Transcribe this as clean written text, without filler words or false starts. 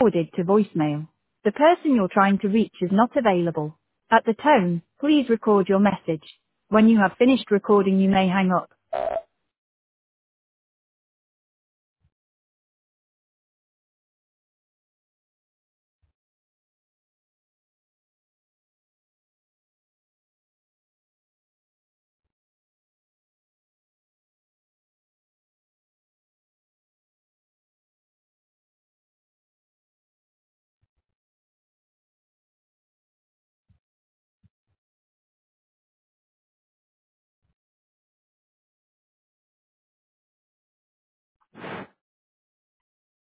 forwarded to voicemail. The person you're trying to reach is not available. At the tone, please record your message. When you have finished recording, you may hang up.